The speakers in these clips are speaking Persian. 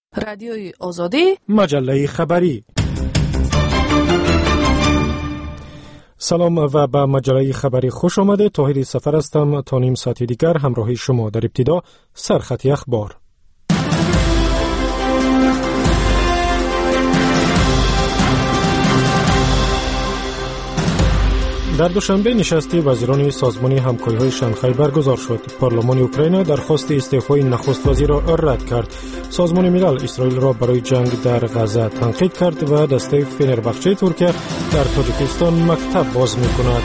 رادیوی آزادی، مجله خبری. سلام و به مجله خبری خوش آمده. طاهر سفر هستم. تا نیم ساعت دیگر همراهی شما. در ابتدا سرخط اخبار. در دوشنبه نشست وزیران سازمان همکاری‌های شانگهای برگزار شد. پارلمان اوکراین درخواست استعفای نخست وزیر را رد کرد. سازمان ملل اسرائیل را برای جنگ در غزه تنقید کرد و دسته فنربخچه ترکیه در تاجیکستان مکتب باز می‌کند.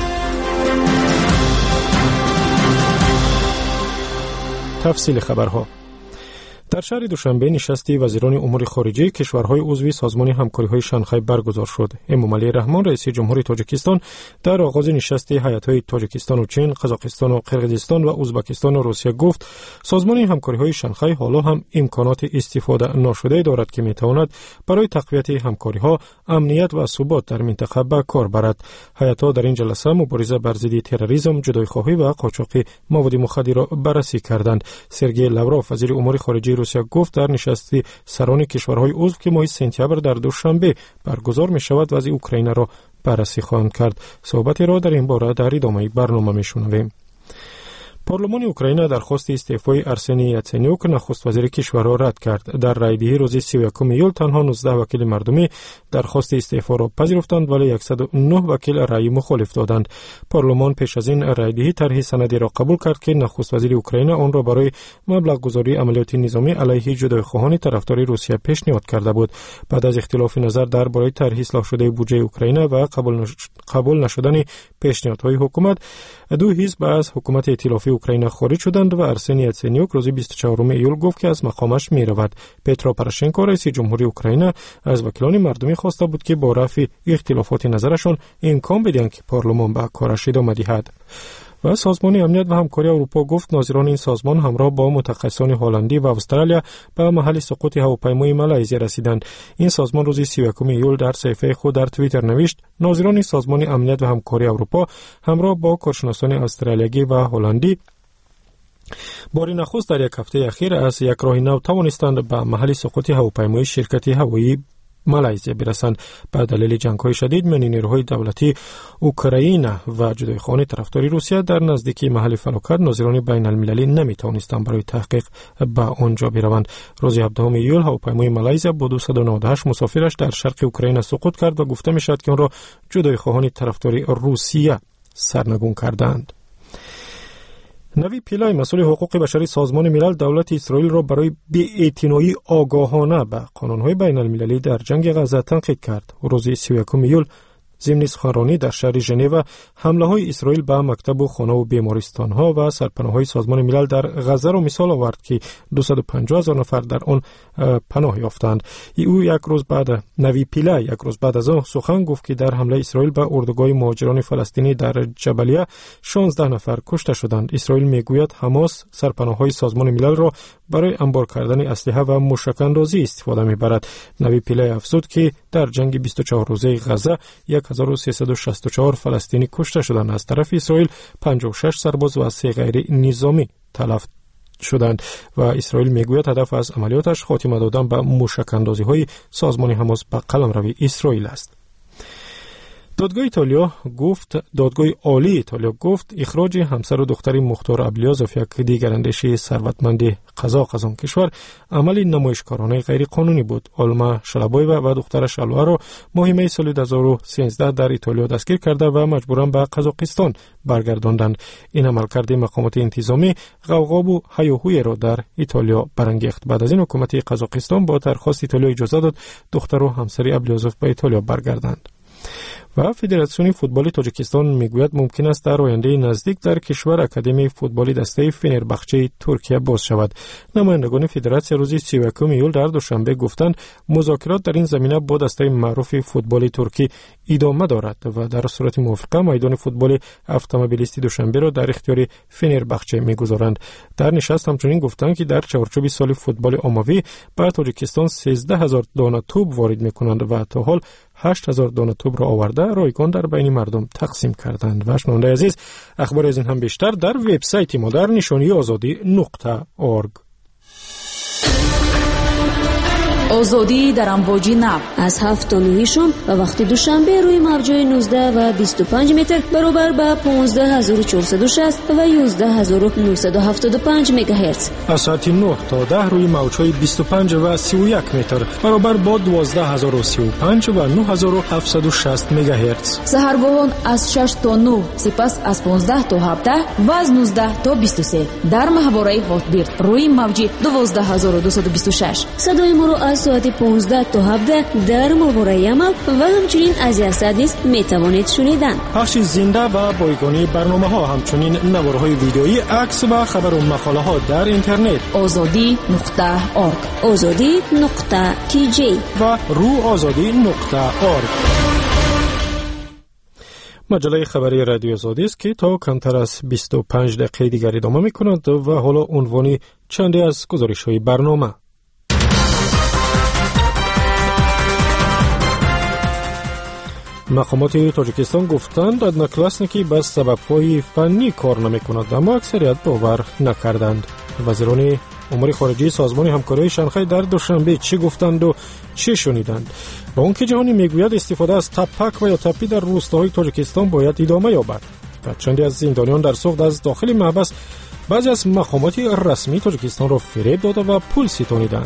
تفصیل خبرها. در شهر دوشنبه نشستی وزیران امور خارجه کشورهای عضو سازمان همکاری‌های شانگهای برگزار شد. امامعلی رحمان رئیس جمهوری تاجیکستان در آغاز نشست هیئت‌های تاجیکستان و چین، قزاقستان و قرقیزستان و ازبکستان و روسیه گفت سازمان همکاری‌های شانگهای حالا هم امکانات استفاده ناشده دارد که می‌تواند برای تقویت همکاری‌ها، امنیت و ثبات در منطقه به کار برد. هیئت‌ها در این جلسه مبارزه بر ضد تروریسم، جدایی‌خواهی و قاچاق مواد مخدر را بررسی کردند. سرگئی لاوروف وزیر امور خارجه روسیه گفت در نشستی سران کشورهای عضو که ماه سپتامبر در دوشنبه برگزار می شود وضع اوکراین را بررسی خواهند کرد. صحبتی را در این باره در ادامه برنامه می شنویم. پارلمان اوکراین درخواست استعفای ارسنی یاتسنیوک نخست وزیر کشور را رد کرد. در رایدهی روز 31 ایول تنها 19 وکیل مردمی درخواست استعفا را پذیرفتند ولی 109 وکیل رأی مخالف دادند. پارلمان پیش از این رایدهی طرح سندی را قبول کرد که نخست وزیر اوکراین آن را برای مبلغ گذاری عملیات نظامی علیه جدایی‌خواهان طرفدار روسیه پیشنهاد کرده بود. بعد از اختلاف نظر درباره طرح اصلاح شده بودجه اوکراین و قبول نشدن پیشنهادهای حکومت، دو حزب از حکومت ائتلافی اوکراین خارج شدند و ارسنی یاتسنیوک روز 24 ایول گفت که از مقامش می رود. پترو پروشنکو رئیس جمهوری اوکراین از وکیلان مردمی خواسته بود که با رفع اختلافات نظرشان امکان بدهند که پارلمان به کارش ادامه دهد. و سازمان امنیت و همکاری اروپا گفت ناظران این سازمان همراه با متخصصان هلندی و استرالیا به محل سقوط هواپیمای مالزی رسیدند. این سازمان روز 31 ایول در صفحه خود در توییتر نوشت ناظران سازمان امنیت و همکاری اروپا همراه با کارشناسان استرالیایی و هلندی بار نخست در یک هفته اخیر از یک راه نو توانستند به محل سقوط هواپیمای شرکت هوایی مالزی برسند. به دلیل جنگ‌های شدید میان نیروهای دولتی اوکراین و جدایی‌خواهان طرفدار روسیه در نزدیکی محل فلاکت ناظران بین المللی نمی‌توانستند برای تحقیق به آنجا بروند. روز 17 ایول هواپیمای مالزی با 298 مسافرش در شرق اوکراین سقوط کرد و گفته می‌شود که آن را جدایی‌خواهان طرفدار روسیه سرنگون کردند. نوی پیلای مسئول حقوق بشری سازمان ملل دولت اسرائیل را برای بی‌اعتنایی آگاهانه به قانون‌های بین المللی در جنگ غزه تنقید کرد. روز 31 ایول ضمن سخنرانی در شهر ژنو حمله‌های اسرائیل به مکتب و خانه و بیمارستان‌ها و سرپناه‌های سازمان ملل در غزه را مثال آورد که 250,000 نفر در آن پناه یافتند. او یک روز بعد از آن سخن گفت که در حمله اسرائیل به اردوگاه مهاجران فلسطینی در جبلیه 16 نفر کشته شدند. اسرائیل میگوید حماس سرپناه‌های سازمان ملل را برای انبار کردن اسلحه و موشک‌اندازی استفاده می‌برد. نوی پیلای افزود که در جنگ 24 روزه غزه 1364 فلسطینی کشته شدند. از طرف اسرائیل 56 سرباز و 3 غیر نظامی تلف شدند و اسرائیل میگوید هدف از عملیاتش خاتمه دادن به موشک‌اندازی‌های سازمان حماس به قلمرو اسرائیل است. دادگاه عالی ایتالیا گفت اخراج همسر و دختر مختار ابلیازوف یک دیگر اندیشه ثروتمند قزاق از آن کشور عمل نمایشکارانه غیر قانونی بود. آلما شلبایووا و دخترش الوا را ماه می سال 2013 در ایتالیا دستگیر کرده و مجبوراً به قزاقستان برگرداندند. این عملکرد مقامات انتظامی غوغا و هیاهوی را در ایتالیا برانگیخت. بعد از این حکومت قزاقستان با درخواست ایتالیا اجازه داد دختر و همسر ابلیازوف به ایتالیا برگردند. و فدراسیون فوتبال تاجیکستان میگوید ممکن است در آینده نزدیک در کشور اکادمی فوتبالی دسته فنربخچه ترکیه باز شود. نمایندگان فدراسیون روز 31 ایول در دوشنبه گفتند مذاکرات در این زمینه با دسته معروف فوتبال ترکی ادامه دارد و در صورت موافقه میدان فوتبال اتومبیلیستی دوشنبه را در اختیار فنربخچه میگذارند. در نشست همچنین گفتند که در چارچوب سال فوتبال عمومی به تاجیکستان 13,000 دانه توپ وارد میکنند و تا حال 8,000 دانه توپ را آورده رایگان در بین مردم تقسیم کردند. و شنونده عزیز، اخبار از این هم بیشتر در وبسایت ما در نشانی آزادی.org. آزادی در امواج نو از 7 تا 9 شام و وقت دوشنبه روی موج‌های 19 و 25 متر برابر با 15460 و 11975 مگاهرتز. از ساعت 9 تا 10 روی موج‌های 25 و 31 متر برابر با 12035 و 9760 مگاهرتز. سحرگاهان از 6 تا 9 سپس از 15 تا 17 و از 19 تا 23 در ماهواره هاتبیرد روی موج 12226. صدای ما رو از ساعت 15 تا 17 در ماهواره عمل و همچنین از یاسد نیز میتوانید شنیدن. پخش زنده و بایگانی برنامه ها، همچنین نوارهای ویدئویی، عکس و خبر و مقاله ها در اینترنت azadi.org azadi.tj و روآزادی.org. مجله خبری رادیو آزادی است که تا کمتر از 25 دقیقه دیگر ادامه می‌کند و حالا عنوان چندی از گزارش‌های برنامه. مقامات تاجیکستان گفتند ادناکلاسنیکی به سبب‌های فنی کار نمی‌کند، اما اکثریت باور نکردند. وزیران امور خارجه سازمان همکاری شانگهای در دوشنبه چی گفتند و چی شنیدند؟ بانک جهانی میگوید استفاده از تپک و یا تپی در روستاهای تاجیکستان باید ادامه یابد. و چندی از زندانیان در سوخت از داخل محبس بعضی از مقامات رسمی تاجیکستان را فریب داده و پول ستانیدند.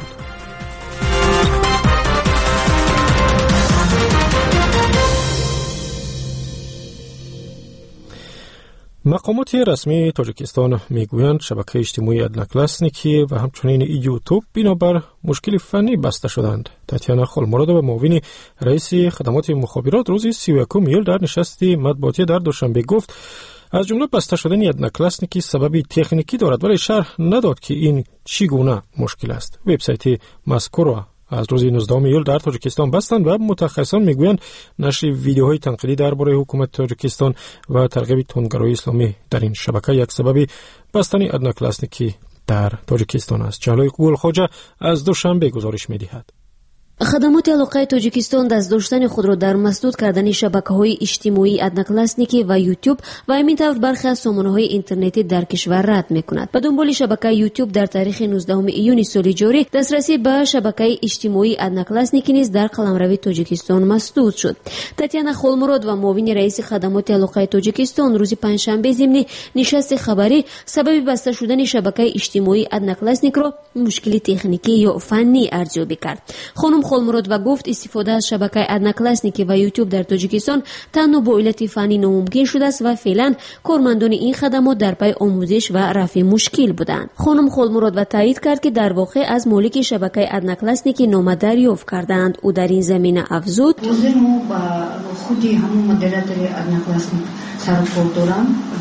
مقامات رسمی تاجیکستان میگویند شبکه اجتماعی ادناکلاسنیکی و همچنین یوتیوب بنابر مشکل فنی بسته شدند. تاتیانا خولمرادووا معاون رئیس خدمات مخابرات روز 31 ایول در نشست مطبوعاتی در دوشنبه گفت از جمله بسته شدن ادناکلاسنیکی سبب تکنیکی دارد، ولی شرح نداد که این چگونه مشکل است. وبسایت مذکور از روز 19 ایول در تاجیکستان بستند و متخصصان میگویند نشر ویدیوهای تنقیدی درباره حکومت تاجیکستان و ترغیب تندگرایی اسلامی در این شبکه یک سبب بستن ادناکلاسنیکی در تاجیکستان است. جلوی گلخواجه از دوشنبه گزارش میدهد. خدمات علاقه تاجیکستان دست داشتن خود را در مسدود کردن شبکه‌های اجتماعی ادناکلاسنیکی و یوتیوب و همین طور برخی از سامانه‌های اینترنتی در کشور رد می‌کند. به دنبال شبکه یوتیوب در تاریخ 19 ایون سال جاری دسترسی به شبکه اجتماعی ادناکلاسنیکی نیز در قلمرو تاجیکستان مسدود شد. تاتیانا خولمراد و معاون رئیس خدمات علاقه تاجیکستان روز پنجشنبه ضمن نشست خبری سبب بسته شدن شبکه اجتماعی ادناکلاسنیک را مشکل تکنیکی یا فنی ارزیابی کرد. خانم خولمرادووا گفت استفاده از شبکه ادناکلاسنیکی و یوتیوب در تاجیکستان تنها با علت فنی ناممکن شده است و فعلا کارمندان این خدمات در پی آموزش و رفع مشکل بودند. خانم خولمرادووا تایید کرد که در واقع از مالک شبکه ادناکلاسنیکی نامه دریافت کردند. او در این زمینه افزود ما با خودی همون مدیریتور ادناکلاسنیک سرکار دارم و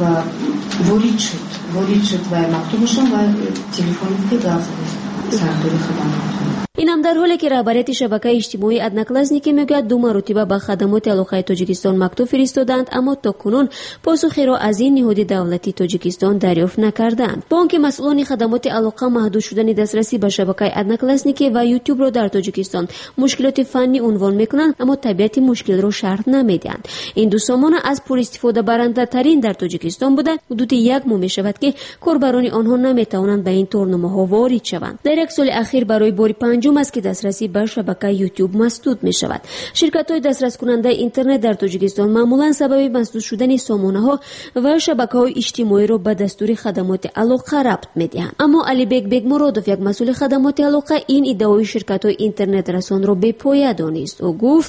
وارد شد و مکتوبشون و تلفنی که داشت سرداری خدمات. این هم در حالی که رهبریت شبکه اجتماعی ادناکلاسنیکی میگوید 2 مرتبه به خدمات علاقه تاجیکستان مکتوب فرستادند، اما تاکنون پاسخی را از این نهاد دولتی تاجیکستان دریافت نکردند. بانک مسئولان خدمات علاقه محدود شدن دسترسی به شبکه ادناکلاسنیکی و یوتیوب را در تاجیکستان مشکلات فنی عنوان میکنند، اما طبیعت مشکل را شرح نمیدهند. این دو سامانه از پر استفاده برنده ترین در تاجیکستان بوده. حدود 1 ماه میشود که کاربران آنها نمیتوانند به این تورنمه‌ها وارد شوند. در یک سال اخیر برای بار پنجم است که دسترسی به شبکه یوتیوب مسدود می شود. شرکت‌های دسترس کننده اینترنت در تاجیکستان معمولاً سبب مسدود شدن سامانه‌ها و شبکه‌های اجتماعی را به دستور خدمات علاقه ربط می‌دهند. اما علیبک بیگمرادوف یک مسئول خدمات علاقه این ادعای شرکت‌های اینترنت رسان را به پایه دانست. او گفت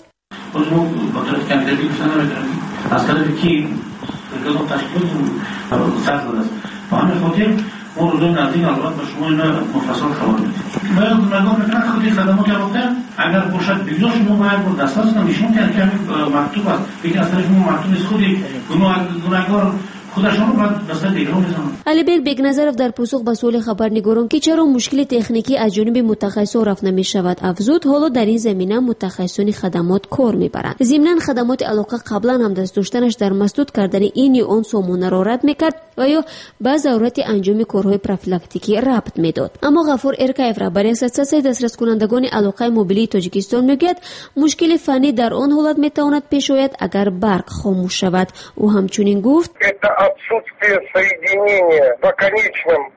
اون رو نزدیک البته به شما اینا مفصل خبر میدیم. باید نگاه بکنید خودی خدمات علاقه اگر باشد بیزا شما باید با دسترس کنید. شما که مکتوب است بگید از طرف شما مکتوب است خودی گناهکار خودشان رو باید دست دیگران بزنند. علیبک بیگنظرов در پاسخ به سوال خبرنگاران که چرا مشکل تکنیکی از جانب متخصصان رفع نمی‌شود افزود حالا در این زمینه متخصصان خدمات کار می‌برند. ضمناً خدمات علاقه قبلا هم دست داشتنش در مسدود کردن این یا آن سامانه را رد می‌کرد و یا به ضرورت انجام کارهای پروفیلاکتیکی ربط می‌داد. اما غفور ارکایف رهبر اساسیه دسترس کنندگان علاقه موبیلی تاجیکستان میگوید مشکل فنی در آن حالت میتواند پیش آید اگر برق خاموش شود. او همچنین گفت отсутствие соединения по конечным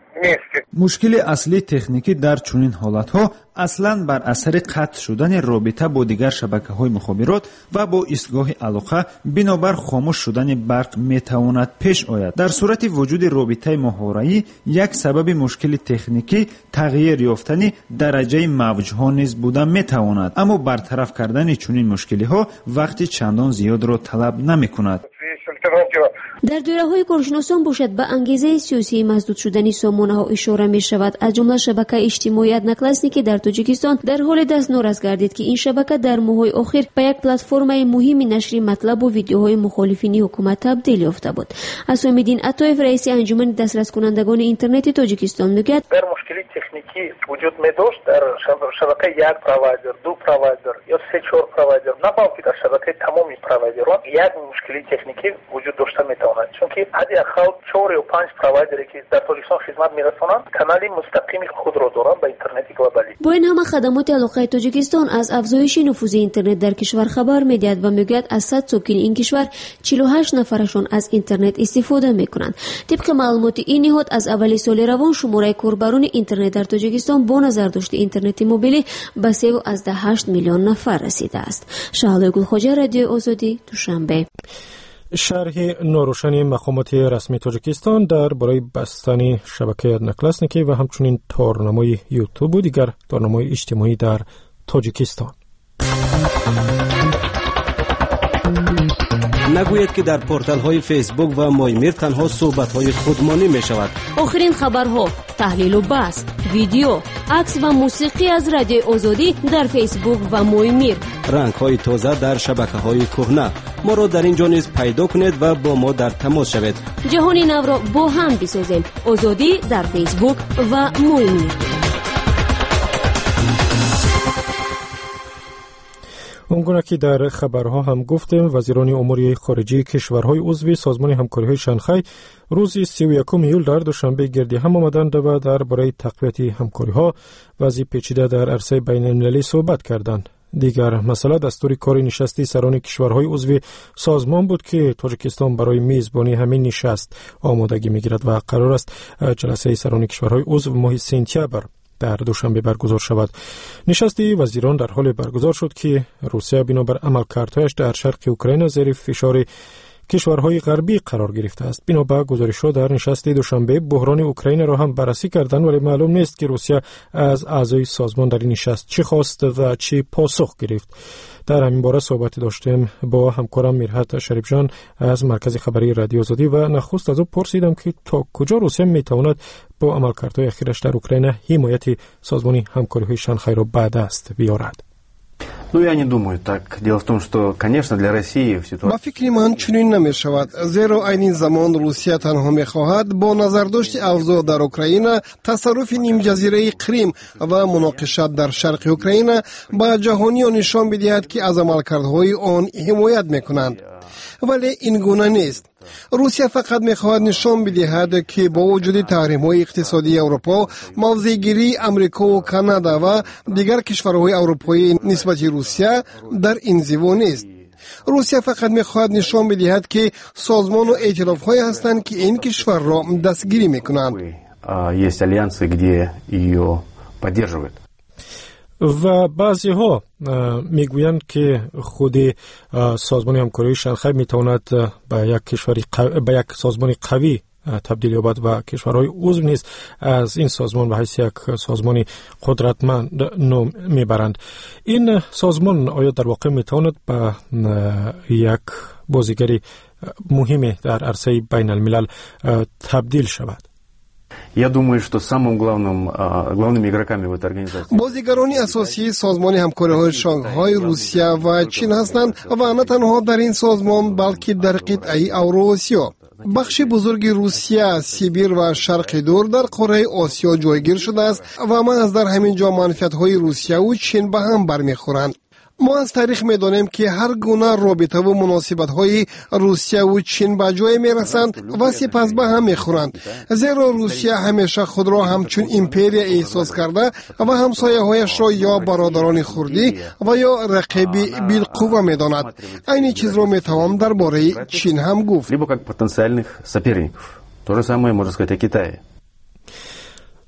мушкили аслии техникӣ дар чунин ҳолатҳо аслан бар асари қатъ шудани робита бо дигар шабакаҳои мухобирот ва бо истгоҳи алоқа бинобар хомӯш шудани барқ метавонад пеш ояд. дар сурати вуҷуди робитаи моҳвораӣ як сабаби мушкили техникӣ тағйир ёфтани дараҷаи мавҷҳо низ буда метавонад, аммо бартараф кардани чунин мушкилиҳо вақти чандон зиёдро талаб намекунад. дар доираҳои коршиносон бошад ба ангезаи сиёсии маздуд шудани сомонаҳо ишора мешавад. аз ҷумла шабакаи иҷтимоии одноклассники дар тоҷикистон дар ҳоли дастнорас гардид ки ин шабака дар моҳҳои охир ба як платформаи муҳими нашри матлабу видеоҳои мухолифини ҳукумат табдил ёфта буд. асомиддин атоев раиси анҷумани дастраскунандагони интернети тоҷикистон мегӯяд, дар мушкили техникӣ вуҷуд медошт дар шабакаи як провайдер, ду провайдер ё 3-4 провайдер, на балки дар шабакаи тамоми провайдерон як мушкили техникӣ вуҷуд дошта метавонад, чунки ҳадди ахал 4 ё 5 провайдере ки дар Тоҷикистон хизмат мерасонанд канали мустақими худро доранд ба интернети глобалӣ. бо ин ҳама хадамоти алоқаи тоҷикистон аз афзоиши нуфузи интернет дар кишвар хабар медиҳад ва мегӯяд аз 100 сокини ин кишвар 48 нафарашон аз интернет истифода мекунанд. тибқи маълумоти ин ниҳод аз аввали соли равон шумораи корбарони интернет дар тоҷикистон бо назардошти интернети мобилӣ ба 3.8 миллион нафар расидааст. шаҳлои гулхоҷа, радиои озодӣ, душанбе. шарҳи норӯшани мақомоти расмии тоҷикистон дар бораи бастани шабакаи одноклассники ва ҳамчунин торнамои ютубу дигар торнамои иҷтимоӣ дар тоҷикистон. нагӯед ки дар порталҳои фейсбук ва моймир танҳо суҳбатҳои худмонӣ мешавад. охирин хабарҳо, таҳлилу баҳс, видео, акс ва мусиқӣ аз радиои озодӣ дар фейсбук ва моймир. рангҳои тоза дар шабакаҳои кӯҳна. моро дар ин ҷо низ пайдо кунед ва бо мо дар тамос шавед. ҷаҳони навро бо ҳам бисозем. озодӣ дар фейсбук ва моймир. اون گونه که در خبرها هم گفتیم وزیران امور خارجه کشورهای عضو سازمان همکاری‌های شانگهای روز 31 ایول در دوشنبه گردی هم آمدند و درباره تقویت همکاری‌ها و از پیچیده در عرصه بین‌المللی صحبت کردند. دیگر مسئله دستور کار نشستی سران کشورهای عضو سازمان بود که تاجیکستان برای میزبانی همین نشست آمادگی می‌گیرد و قرار است جلسه سران کشورهای عضو ماه سپتامبر در دوشنبه برگزار شود. نشست وزیران در حال برگزار شد که روسیه بنابر عملکردهایش در شرق اوکراین زیر فشار کشورهای غربی قرار گرفته است. بنابر گزارش‌ها در نشست دوشنبه بحران اوکراین را هم بررسی کردند، ولی معلوم نیست که روسیه از اعضای سازمان در این نشست چه خواست و چه پاسخ گرفت. در همین باره صحبت داشتیم با همکارم میرحت شریفجان از مرکز خبری رادیو آزادی و نخست از او پرسیدم که تا کجا روسیه میتواند با عملکردهای اخیرش در اوکراین حمایت سازمان همکاری‌های شانگهای را به دست بیارد. Ну, я не думаю так. Дело в том, что, конечно, для России ситуация... با فکر من چنین نمی‌شود، زیرا این زمان روسیه تنها می‌خواهد با نظرداشت اوضاع در اوکراین، تصرف نیم جزیره کریم و مناقشات در شرق اوکراین با جهانیان نشان بدهد که از عملکردهای آن حمایت می‌کنند. ولی این گونه نیست. روسیه فقط می‌خواهد نشان بدهد که با وجود تحریم‌های اقتصادی اروپا، موضع‌گیری آمریکا و کانادا و دیگر کشورهای اروپایی نسبت روسیه در انزوا نیست. روسیه فقط می‌خواهد نشان بدهد که سازمان و ائتلاف‌هایی هستند که این کشور را دستگیری می‌کنند. Есть альянсы, где ее поддерживают. و بعضی ها میگویند که خود سازمان همکاری شانگهای میتواند به یک سازمان قوی تبدیل یابد و کشورهای عضو نیز از این سازمان به حیث یک سازمان قدرتمند نام میبرند. این سازمان آیا در واقع میتواند به یک بازیگری مهم در عرصه بین الملل تبدیل شود؟ Я думаю, что главными игроками в этой организации بازیگران اساسی سازمان همکاری‌های شانگهای روسیه و چین هستند و نه تنها در این سازمان بلکه در قطعه اوراسیا. بخش بزرگ روسیه، سیبیر و شرق دور در قاره آسیا جایگیر شده است و محض در همین جا منفعت‌های روسیه و چین به هم برمیخورند. ما از تاریخ می‌دانیم که هر گونه رابطه و مناسبت‌های روسیه و چین به جای می‌رسند و سپس به هم می‌خورند، زیرا روسیه همیشه خود را همچون امپریا احساس کرده و همسایه‌هایش را یا برادران خردی و یا رقیبی بالقوه می‌داند. این چیز را می‌توان درباره چین هم گفت. либо как потенциальных соперников. То же самое можно сказать о Китае.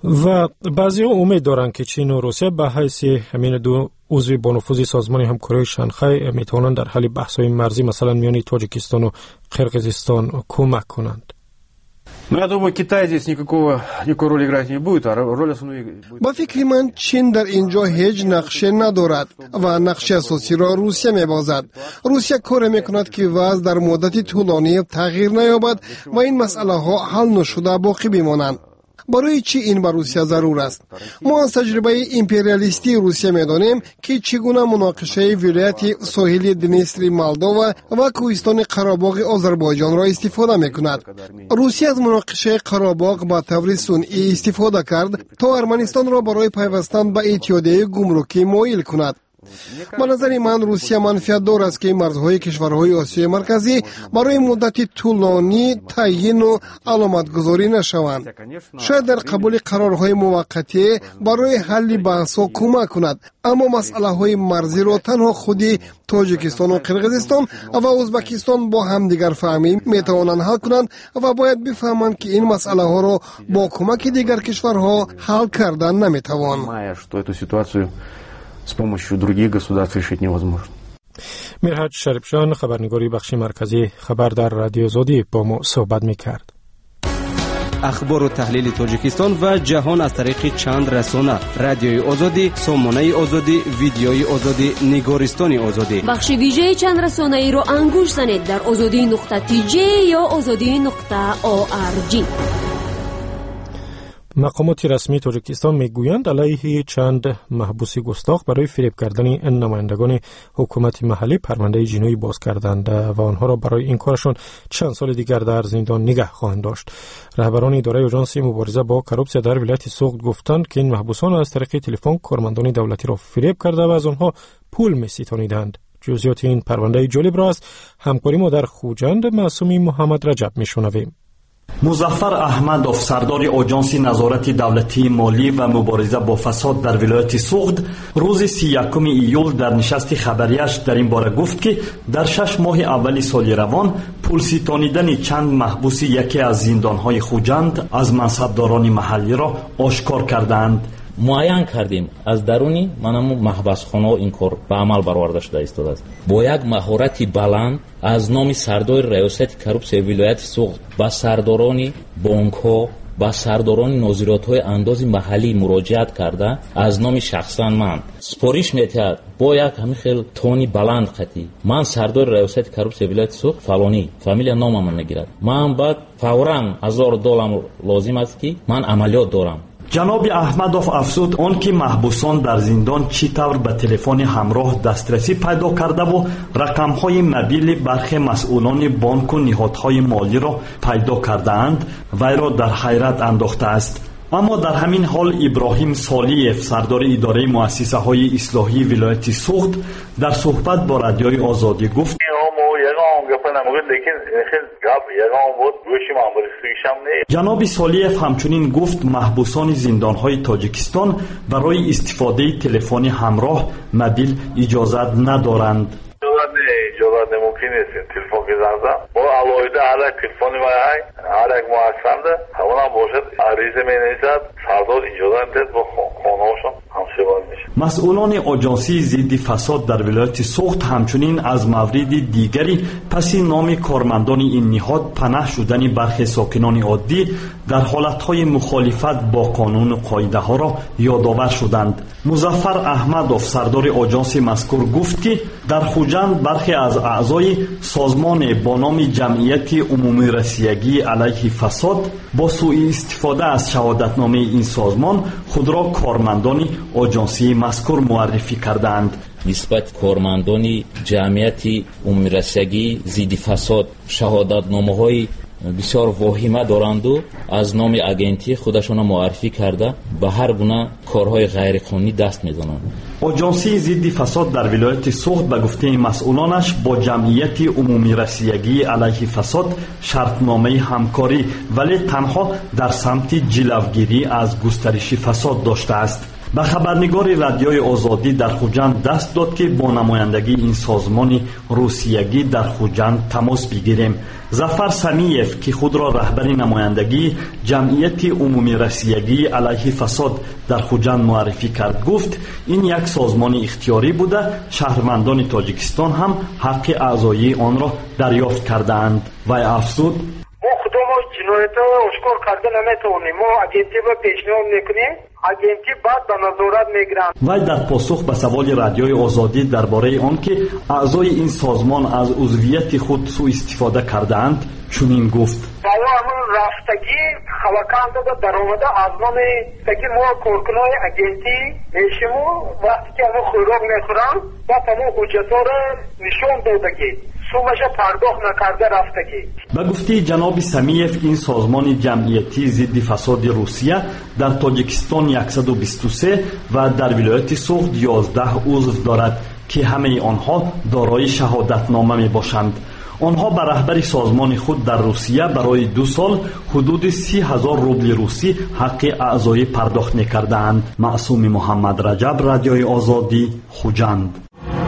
و بعضی امید دارند که چین و روسیه به حیث همین دو عضو با نفوذ سازمان همکاری شانگهای میتوانند در حل بحث‌های مرزی مثلا میان تاجیکستان و قرقیزستان کمک کنند. Я думаю, Китай здесь никакой роли играть не будет, а роль основной будет. با فکر من چین در اینجا هیچ نقشه ندارد و نقشه اساسی را روسیه میبازد. روسیه کار میکند که وضع در مدت طولانی تغییر نیابد و این مسئله ها حل نشده باقی بمانند. برای چی این به روسیه ضرور است؟ ما از تجربه امپریالیستی روسیه میدانیم که چگونه مناقشه ولایت ساحلی دنیستر مولدووا و کوهستان قره‌باغ آذربایجان را استفاده میکند. روسیه از مناقشه قره‌باغ با طور صنعی استفاده کرد تا ارمنستان را برای پیوستن به اتحادیه گمرکی مایل کند. به نظر من روسیه منفعت دارد است که مرزهای کشورهای آسیای مرکزی برای مدت طولانی تعیین و علامتگذاری نشوند. شاید در قبول قرارهای موقتی برای حل بحث‌ها کمک کند، اما مسئله های مرزی را تنها خودی تاجیکستان و قرقیزستان و ازبکستان با همدیگر فهمی میتوانند حل کنند و باید بفهمند که این مسئله ها را با کمک دیگر کشورها حل کردن نمیتوان. с помощью других государств решить невозможно. میرحت شریفشان خبرنگاری بخش مرکزی خبر در رادیو آزادی با ما صحبت میکرد. اخبار و تحلیل تاجیکستان و جهان از طریق چند رسانه: رادیوی آزادی، سامانه آزادی، ویدیوی آزادی، نگارستان آزادی. بخش ویژه چند رسانه ای را انگوش زنید در azadi.tj یا azadi.org. مقامات رسمی تاجیکستان میگویند علیه چند محبوس گستاخ برای فریب کردن نمایندگان حکومت محلی پرونده جنایی باز کردند و آنها را برای این کارشان چند سال دیگر در زندان نگه خواهند داشت. رهبران اداره آژانس مبارزه با کروپسیا در ولایت سوخت گفتند که این محبوسان از طریق تلفن کارمندان دولتی را فریب کرده و از آنها پول می‌ستانیدند. جزئیات این پرونده جالب را است همکاری ما در خوجند معصومی محمد رجب میشنویم. مظفر احمدوف سردار آژانس نظارت دولتی مالی و مبارزه با فساد در ولایت سوخت روز 31 ایول در نشست خبریش در این باره گفت که در 6 ماه اول سال روان پول ستانیدن چند محبوس یکی از زندانهای خوجند از منصبداران محلی را آشکار کردند. معین کردیم از درونی منم محبسخانه این کار به عمل برآورده شده است. با یک مهارت بلند از نام سردار ریاست کروپسیا ولایت سوخت با سرداران بانک‌ها با سرداران نظارت‌های انداز محلی مراجعت کرده از نام شخصا من سپارش می‌دهم با یک همین خیلی تونی بلند خطی من سردار ریاست کروپسیا ولایت سوخت فلانی فامیلیا نامم نگیرد من بعد فوراً $1000 لازم است که من عملیات دارم. جناب احمدوف افزود آن که محبوسان در زندان چطور به تلفن همراه دسترسی پیدا کرده و رقم‌های موبیل برخی مسئولان بانک و نهادهای مالی را پیدا کرده‌اند وی را در حیرت انداخته است. اما در همین حال ابراهیم صالیف سردار اداره مؤسسه‌های اصلاحی ولایت سوخت در صحبت با رادیوی آزادی گفت جناب صالیف همچنین گفت محبوسان زندانهای تاجیکستان برای استفاده تلفن همراه موبیل اجازت ندارند. اجازت ممکن نیست تلفن که زنده با علایده هر تلفنی وای هر یک مؤسسه همون باشد عریضه می‌نویسد سردار اجازت داد با خانه‌هاشون همسوار میشه. مسئولان آژانسی ضد فساد در ولایت سوخت همچنین از مورد دیگری پس نام کارمندان این نهاد پناه شدن برخی ساکنان عادی در حالتهای مخالفت با قانون و قاعده ها را یادآور شدند. مظفر احمدوف سردار آژانس مذکور گفت که در خوجند برخی از اعضای سازمان با نام جمعیت عمومی رسیدگی علیه فساد با سوء استفاده از شهادتنامه این سازمان خود را کارمندان آژانسی مذکور معرفی کردند. نسبت کارمندان جمعیت عمومی رسیدگی ضد فساد شهادتنامه‌های بسیار واهمه دارند و از نام اگنتی خودشان معرفی کرده به هر گونه کارهای غیرقانونی دست میزنند. آژانسی ضد فساد در ولایت سوخت به گفته مسئولانش با جمعیت عمومی رسیدگی علیه فساد شرطنامه همکاری ولی تنها در سمت جلوگیری از گسترش فساد داشته است. به خبرنگار رادیوی آزادی در خوجند دست داد که با نمایندگی این سازمان روسیگی در خوجند تماس بگیریم. ظفر سمیف که خود را رهبر نمایندگی جمعیت عمومی روسیگی علیه فساد در خوجند معرفی کرد. گفت این یک سازمان اختیاری بوده، شهروندان تاجیکستان هم حق اعضایی آن را دریافت کردند. و افزود جنایت ها اشکار کرده نمیتونیم، ما اگنتی با پیشنهاد میکنیم، اگنتی بعد به نظارت میگیرند. وی در پاسخ به سوال رادیوی آزادی درباره آن که اعضای این سازمان از عضویت خود سوء استفاده کردند چنین گفت: بالا همون رفتگی خلقان داده در آمده از من تاکی ما کارکنای اگنتی میشیم و وقتی که همون خوراک میخورن بعد همون حجت ها را نشون دادگی سومش پرداخت نکرده رفتگی. به گفته جناب سمیف این سازمان جمعیتی ضد فساد روسیه در تاجیکستان 123 و در ولایت سوخت 11 عضو دارد که همه آنها دارای شهادتنامه می باشند. آنها به رهبر سازمان خود در روسیه برای 2 سال حدود 30,000 روبل روسی حق اعضایی پرداخت می‌کردند. معصوم محمد رجب، رادیوی آزادی، خوجند.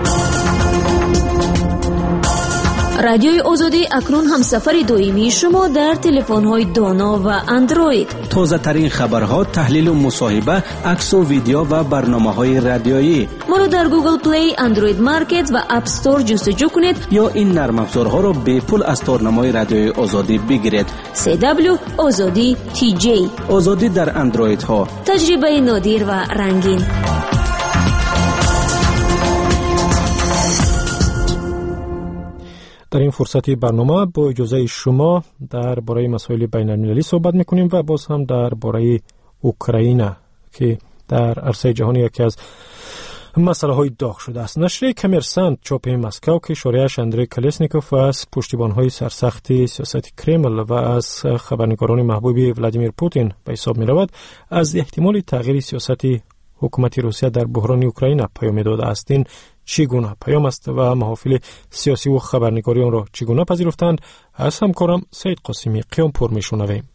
رادیوی آزادی اکنون همسفر دائمی شما در تلفن‌های دانا و اندروید. تازه ترین خبرها، تحلیل و مصاحبه، عکس و ویدیو و برنامه‌های رادیویی. ما را در گوگل پلی، اندروید مارکت و اپ استور جستجو کنید یا این نرم افزارها را به پول از تارنمای رادیوی آزادی بگیرید. CW آزادی TJ، آزادی در اندروید ها، تجربه نادر و رنگین. در این فرصتی برنامه با اجازه شما درباره مسائل بین‌المللی صحبت می‌کنیم و باز هم درباره اوکراین که در عرصه جهانی یکی از مسائل داغ شده است. نشریه کامرسانت چاپ مسکو که شارحش اندری کالسنیکوف از پشتیبان‌های سرسخت سیاست کرمل و از خبرنگاران محبوب ولادیمیر پوتین به حساب می‌رود، از احتمال تغییر سیاست حکومت روسیه در بحران اوکراین پیام داده است. این چگونه پیام است و محافل سیاسی و خبرنگاری آن را چگونه پذیرفتند؟ از همکارم سید قاسمی قیام پر میشنویم.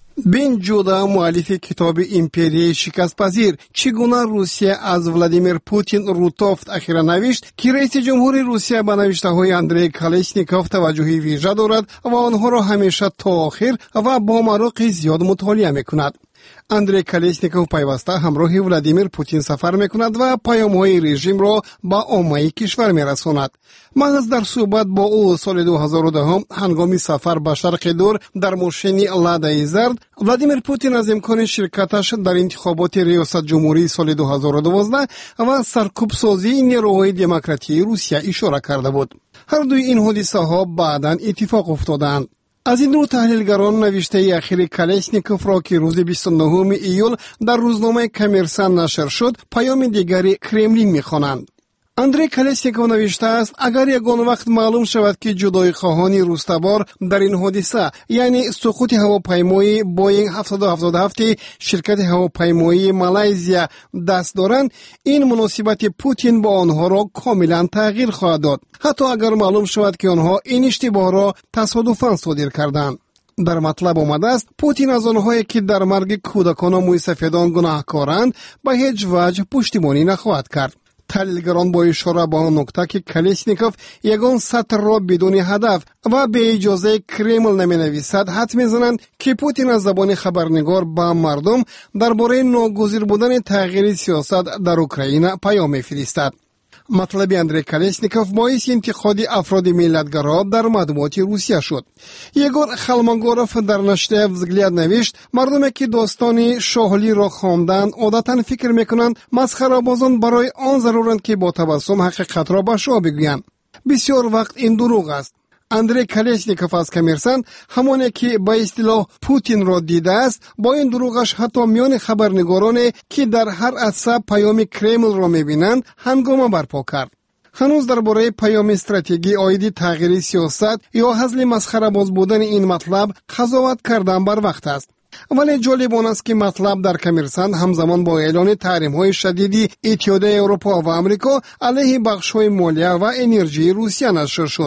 بین جودا مؤلف کتاب ایمپری شکست پذیر چگونه روسیه از ولادیمیر پوتین روتافت اخیرا نوشت که رئیس جمهور روسیه به نوشته های اندری کالسنیکوف توجهی ویژه دارد و آنها را همیشه تا آخر و با مراق زیاد مطالعه میکند. اندری کالسنیکوف پیوسته همراه ولادیمیر پوتین سفر میکند و پیام‌های رژیم را به عامه کشور میرساند. محض در صحبت با او سال 2010 هنگام سفر به شرق دور در ماشین لادا زرد، ولادیمیر پوتین از امکان شرکتش در انتخابات ریاست جمهوری سال 2012 و سرکوب سازی نیروهای دموکراتی روسیه اشاره کرده بود. هر دوی این حادثه ها بعداً اتفاق افتادند. از این رو تحلیلگران نوشته اخیر کالسنیکوف را که روز 29 ایول در روزنامه کامرسانت نشر شد پیام دیگری کرملین می‌خوانند. اندری کالسنیکوف نوشته است اگر یگان وقت معلوم شود که جدای خواهان روستبار در این حادثه یعنی سقوط هواپیمای بوینگ 777 شرکت هواپیمایی مالایزیا دست دارند، این مناسبت پوتین با آنها را کاملا تغییر خواهد داد، حتی اگر معلوم شود که آنها این اشتباه را تصادفاً صادر کردند. در مطلب آمده است پوتین از آنهایی که در مرگ کودکان موی سفیدان گناهکارند به هیچ وجه پشتیبانی نخواهد کرد. تحلیلگران با اشاره به آن نکته که کالسنیکوف یگان سطر را بدون هدف و به اجازه کرمل نمی‌نویسد حد می‌زنند که پوتین از زبان خبرنگار به مردم درباره ناگزیر بودن تغییر سیاست در اوکراین پیام می‌فرستد. مطلب اندری کالسنیکوف باعث انتقاد افراد ملتگرا در مطبوعات روسیه شد. یگور خلمانگوروف در نشریه وزگلیاد نوشت مردمی که داستان شاهلی را خواندند عادتا فکر میکنند مسخره‌بازان برای آن ضرورند که با تبسم حقیقت را به شما بگویند. بسیار وقت این دروغ است. اندری کالسنیکوف از کامرسانت همانی که به اصطلاح پوتین را دیده است با این دروغش حتی میان خبرنگارانی که در هر عرصه پیام کرمل را میبینند هنگامه برپا کرد. هنوز درباره پیام استراتژی عاید تغییر سیاست یا حذف مسخره‌باز بودن این مطلب قضاوت کردن بر وقت است. ولی جالب آن است که مطلب در کامرسانت همزمان با اعلان تحریم‌های شدیدی اتحادیه اروپا و آمریکا علیه بخش‌های مالیه و انرژی روسیه نشر شد.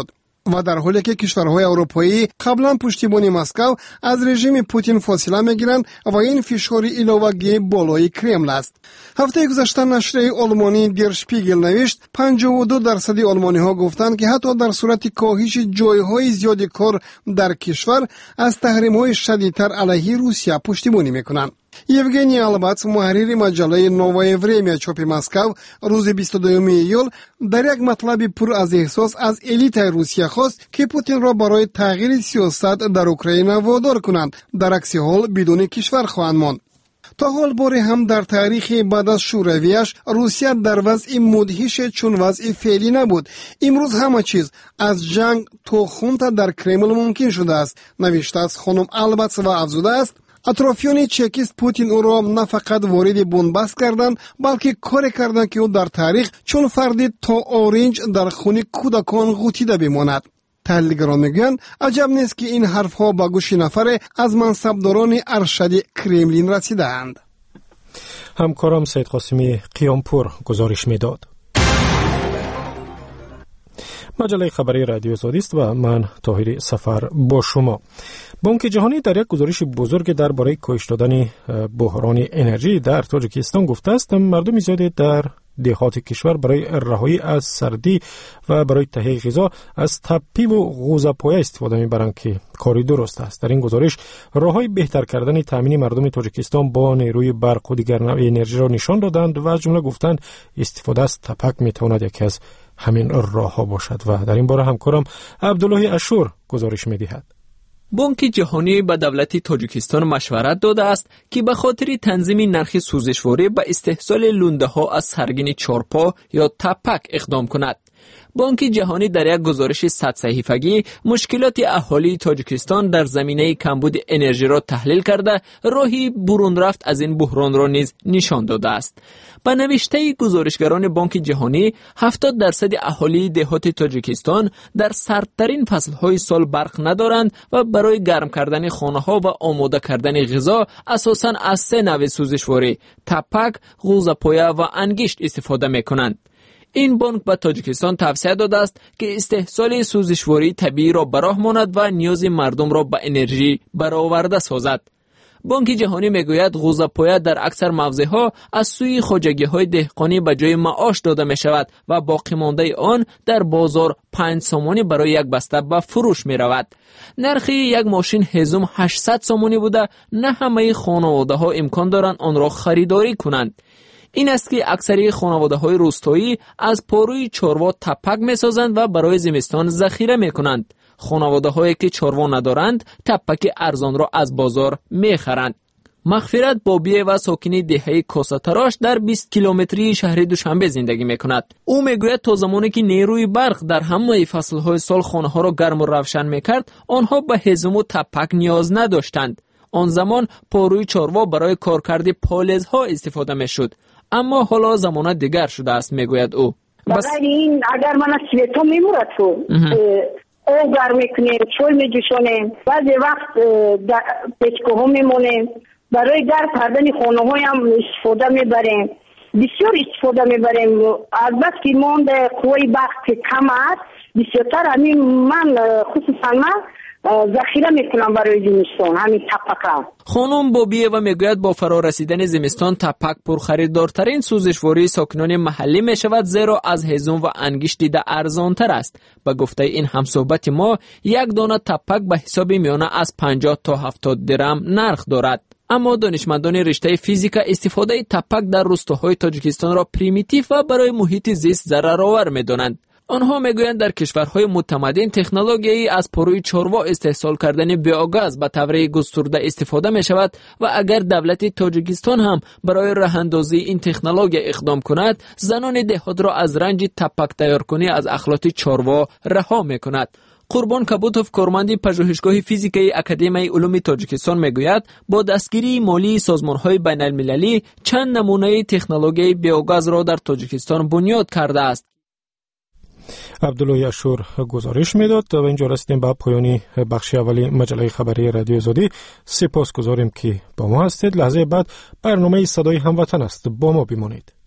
و در حالی که کشورهای اروپایی قبلا پشتیبانی مسکو از رژیم پوتین فاصله میگیرند و این فشار علاوه‌ای بالای کرمل است. هفته گذشته نشریه آلمانی در شپیگل نوشت 52% آلمانی ها گفتند که حتی در صورت کاهش جایهای زیاد کار در کشور از تحریم های شدیدتر علیه روسیه پشتیبانی میکنند. یوگنی آلباتس محرر مجله نووای وریمیا چاپ مسکو روز 22 ایول در یک مطلب پر از احساس از الیت روسیه خواست که پوتین را برای تغییر سیاست در اوکراین وادار کنند، در عکس حال بدون کشور خواهند ماند. تا حال باری هم در تاریخ بعد از شورویش روسیه در وضع مدهش چون وضع فعلی نبود. امروز همه چیز از جنگ تا خونت در کرمل ممکن شده است، نوشته است خانم آلباتس و افزوده است اطرافیان چکیست پوتین او را نه فقط وارد بنبست کردند بلکه کاری کردند که او در تاریخ چون فردی تا اورنج در خون کودکان غوطیده بماند. تحلیلگران میگویند عجب نیست که این حرفها به گوش نفر از منصبداران ارشد کرملین رسیده‌اند. همکارم سید قاسمی قیامپور گزارش میداد. مجله خبری رادیو آزادی است و من طاهر سفر با شما. بانک جهانی در یک گزارش بزرگ درباره کاهش دادن بحران انرژی در تاجیکستان گفته است مردم زیادی در دهات کشور برای رهایی از سردی و برای تهیه غذا از تپی و غوزه‌پایه استفاده می‌برند که کاری درست است. در این گزارش راههای بهتر کردن تامین مردم تاجیکستان با نیروی برق و دیگر نوع انرژی را نشان دادند و از جمله گفتند استفاده از تپک می‌تواند یکی از همین راه‌ها باشد و در این باره همکارم عبدالله اشور گزارش می‌دهد. بانک جهانی به دولت تاجیکستان مشورت داده است که به خاطر تنظیم نرخ سوزشواری به استحصال لونده ها از سرگین چارپا یا تپک اقدام کند. بانک جهانی در یک گزارش 100 صحیفه‌ای مشکلات اهالی تاجیکستان در زمینه کمبود انرژی را تحلیل کرده راهی برون رفت از این بحران را نیز نشان داده است. با نوشته گزارشگران بانک جهانی 70% اهالی دهات تاجیکستان در سردترین فصل‌های سال برق ندارند و برای گرم کردن خانه‌ها و آماده کردن غذا اساساً از 3 نوع سوزشواری تپک، غوزه‌پایه و انگشت استفاده می‌کنند. این بانک به تاجیکستان توصیه داده است که استحصال سوزشواری طبیعی را براه ماند و نیاز مردم را به انرژی برآورده سازد. بانک جهانی میگوید غوزه‌پایه در اکثر موضعها از سوی خواجگی‌های دهقانی به جای معاش داده می شود و باقی مانده آن در بازار 5 سومانی برای یک بسته به فروش می رود. نرخ یک ماشین هزوم 800 سومانی بوده، نه همه خانواده‌ها امکان دارند آن را خریداری کنند. این است که اکثری خانواده‌های روستایی از پاروی چاروا تپک می‌سازند و برای زمستان ذخیره می‌کنند. خانواده‌هایی که چاروا ندارند تپک ارزان را از بازار می‌خرند. مغفرت بابیه و ساکن دهه کاساتراش در 20 کیلومتری شهر دوشنبه زندگی می‌کند. او میگوید تا زمانی که نیروی برق در همه فصل‌های سال خانه‌ها را گرم و روشن می‌کرد، آنها به هزوم و تپک نیاز نداشتند. آن زمان پاروی چاروا برای کارکرد پالزها استفاده می‌شد. اما حالا زمان دیگر شده است میگوید او. بس این اگر من سویتو میمورد تو او گرم میکنیم چول میجوشونیم بعضی وقت پچکه ها میمونیم برای گرم کردن خانه های هم استفاده میبریم بسیار استفاده میبریم از بس که مانده قوی وقت کم است بسیارتر همین من خصوصا من ذخیره میکنم برای زمستان همین تپک. خانم بابیه و میگوید با فرا رسیدن زمستان تپک پرخریدارترین سوزشواری ساکنان محلی میشود زیرا از هزوم و انگشت دیده ارزانتر است. به گفته این همصحبت ما یک دانه تپک به حساب میانه از 50 تا 70 درم نرخ دارد. اما دانشمندان رشته فیزیک استفاده تپک در روستاهای تاجیکستان را پریمیتیو و برای محیط زیست ضررآور میدانند. آنها میگویند در کشورهای متمدن تکنولوژی از پاروی چاروا استحصال کردن بیوگاز به طور گسترده استفاده می شود و اگر دولت تاجیکستان هم برای راهاندازی این تکنولوژی اقدام کند زنان دهات را از رنج تپک تیارکنی از اخلاط چاروا رها می کند. قربان کبوتوف کارمند پژوهشگاه فیزیکی اکادمی علوم تاجیکستان میگوید با دستگیری مالی سازمان‌های بین‌المللی چند نمونه تکنولوژی بیوگاز را در تاجیکستان بنیاد کرده است. عبدالله اشور گزارش میداد و اینجا رسیدیم به پایان بخش اولی مجله خبری رادیو آزادی. سپاسگزاریم که با ما هستید. لحظه بعد برنامه صدای هموطن است. با ما بمانید.